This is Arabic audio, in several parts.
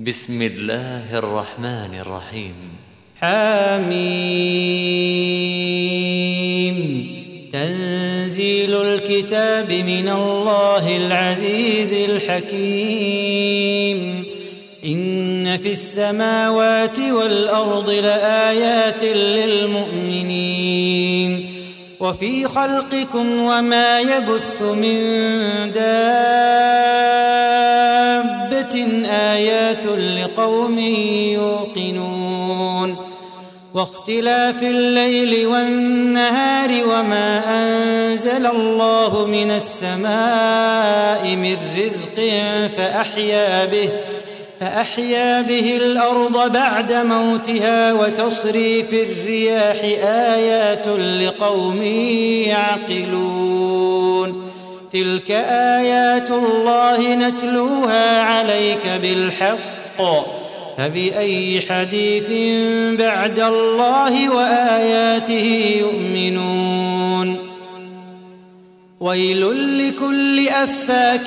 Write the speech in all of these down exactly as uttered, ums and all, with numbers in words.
بسم الله الرحمن الرحيم. حميم. تنزيل الكتاب من الله العزيز الحكيم. إن في السماوات والأرض لآيات للمؤمنين وفي خلقكم وما يبث من دابة آيات لقوم يوقنون واختلاف الليل والنهار وما أنزل الله من السماء من رزق فأحيا به فأحيا به الأرض بعد موتها وتصريف الرياح آيات لقوم يعقلون. تلك آيات الله نتلوها عليك بالحق فبأي حديث بعد الله وآياته يؤمنون. ويل لكل أفاك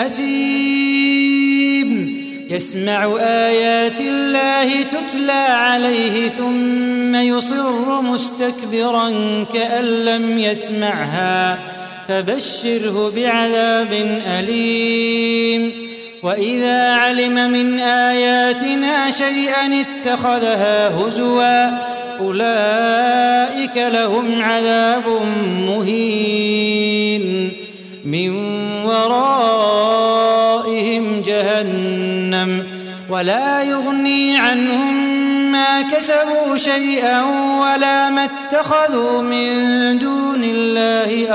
أثيم يسمع آيات الله تتلى عليه ثم يصر مستكبرا كأن لم يسمعها فبشره بعذاب أليم. وإذا علم من آياتنا شيئا اتخذها هزوا أولئك لهم عذاب مهين من ورائهم جهنم ولا يغني عنهم ما كسبوا شيئا ولا ما اتخذوا من دون الله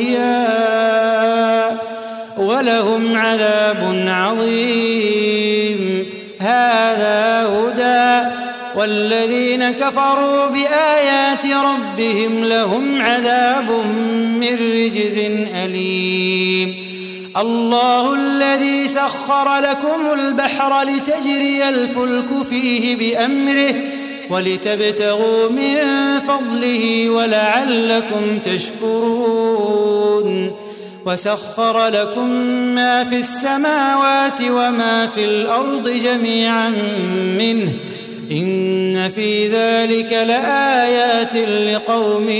أولياء ولهم عذاب عظيم. هذا هدى والذين كفروا بآيات ربهم لهم عذاب من رجز أليم. الله الذي سخر لكم البحر لتجري الفلك فيه بأمره ولتبتغوا من فضله ولعلكم تشكرون. وسخر لكم ما في السماوات وما في الأرض جميعا منه إن في ذلك لآيات لقوم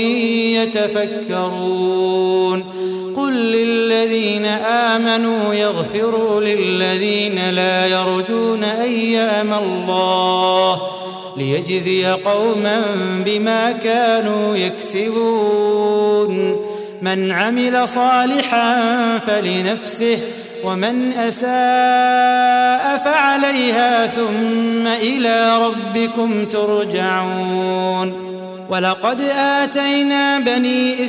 يتفكرون. قل للذين آمنوا يغفروا للذين لا يرجون أيام الله ليجزي قوما بما كانوا يكسبون. من عمل صالحا فلنفسه ومن أساء فعليها ثم إلى ربكم ترجعون. ولقد آتينا بني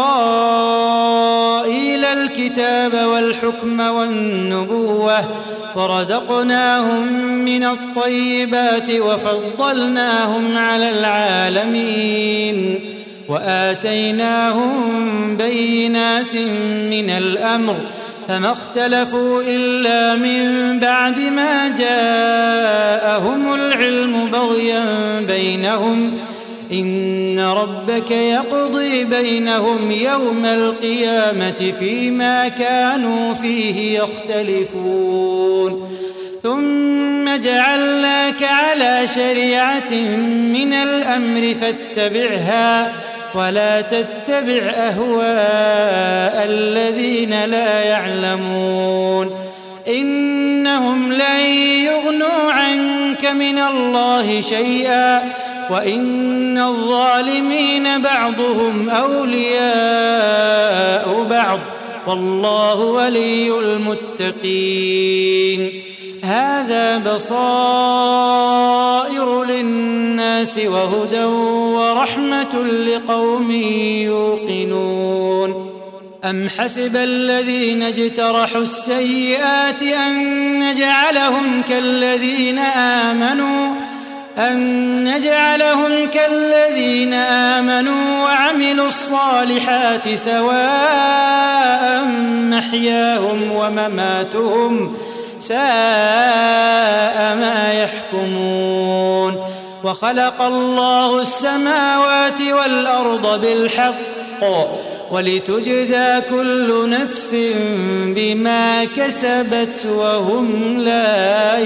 إسرائيل الكتاب والحكم والنبوة ورزقناهم من الطيبات وفضلناهم على العالمين وآتيناهم بينات من الأمر فما اختلفوا إلا من بعد ما جاءهم العلم بغيا بينهم إن ربك يقضي بينهم يوم القيامة فيما كانوا فيه يختلفون. ثم جعلناك على شريعة من الأمر فاتبعها ولا تتبع أهواء الذين لا يعلمون إنهم لن يغنوا عنك من الله شيئا وإن الظالمين بعضهم أولياء بعض والله ولي المتقين. هذا بصائر للناس وهدى ورحمة لقوم يوقنون. أم حسب الذين اجترحوا السيئات أن نجعلهم كالذين آمنوا أن نجعلهم كالذين آمنوا وعملوا الصالحات سواء محياهم ومماتهم ساء ما يحكمون. وخلق الله السماوات والأرض بالحق ولتجزى كل نفس بما كسبت وهم لا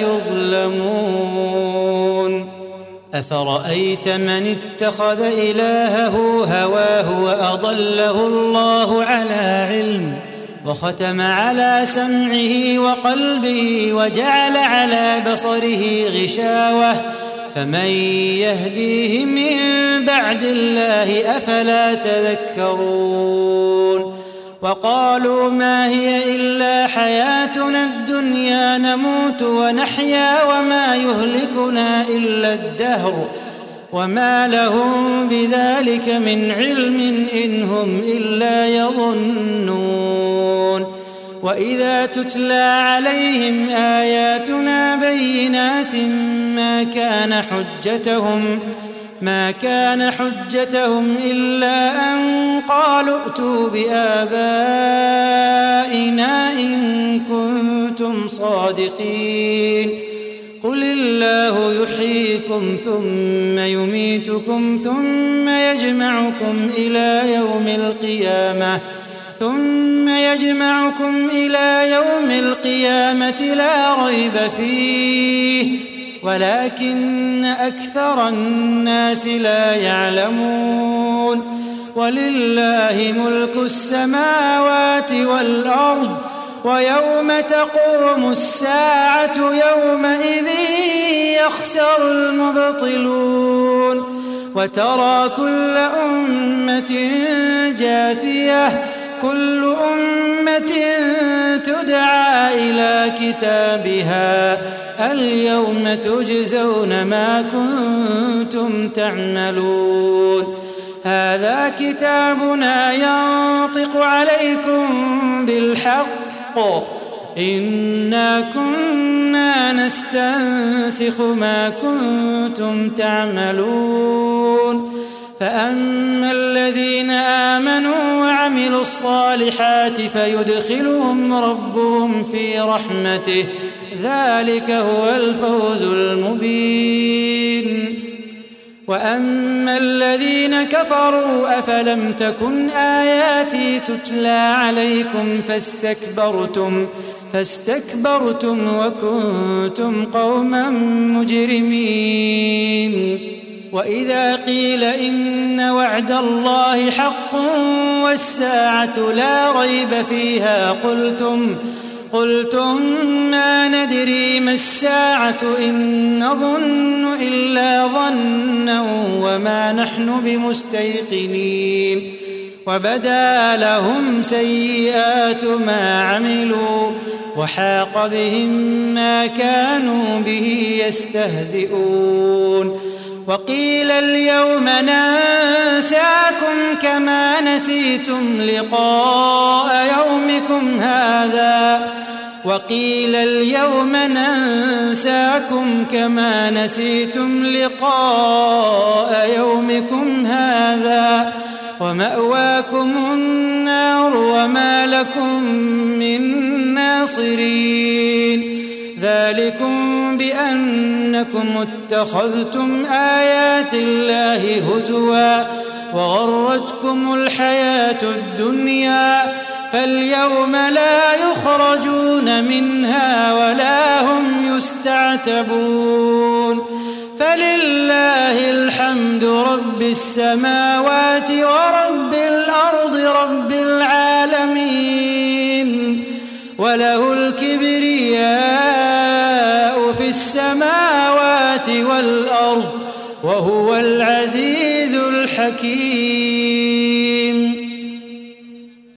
يظلمون. أفرأيت من اتخذ إلهه هواه وأضله الله على علم وختم على سمعه وقلبه وجعل على بصره غشاوة فمن يهديه من بعد الله أفلا تذكرون. وقالوا ما هي إلا حياتنا الدنيا نموت ونحيا وما يهلكنا إلا الدهر وما لهم بذلك من علم إن هم إلا يظنون. وإذا تتلى عليهم آياتنا بينات ما كان حجتهم ما كان حجتهم إلا أن قالوا ائتوا بآبائنا إن كنتم صادقين. قل الله يحييكم ثم يميتكم ثم يجمعكم إلى يوم القيامة ثم يجمعكم إلى يوم القيامة لا ريب فيه ولكن أكثر الناس لا يعلمون. ولله ملك السماوات والأرض ويوم تقوم الساعة يومئذ يخسر المبطلون. وترى كل أمة جاثية كل أمة تدعى إلى كتابها اليوم تجزون ما كنتم تعملون. هذا كتابنا ينطق عليكم بالحق إنا كنا نستنسخ ما كنتم تعملون. فأما الذين آمنوا وعملوا الصالحات فيدخلهم ربهم في رحمته ذلك هو الفوز المبين. وأما الذين كفروا أفلم تكن آياتي تتلى عليكم فاستكبرتم فاستكبرتم وكنتم قوما مجرمين. وإذا قيل إن وعد الله حق والساعة لا ريب فيها قلتم قلتم ما ندري ما الساعة إن نظن إلا ظنا وما نحن بمستيقنين. وبدا لهم سيئات ما عملوا وحاق بهم ما كانوا به يستهزئون. وقيل اليوم ننساكم كما نسيتم لقاء يومكم هذا وقيل اليوم ننساكم كما نسيتم لقاء يومكم هذا ومأواكم النار وما لكم من ناصرين. ذلكم بأنكم اتخذتم آيات الله هزوا وغرتكم الحياة الدنيا فاليوم لا يخرجون منها ولا هم يستعتبون. فلله الحمد رب السماوات ورب الأرض رب العالمين وله الكبرياء في السماوات والأرض وهو العزيز الحكيم.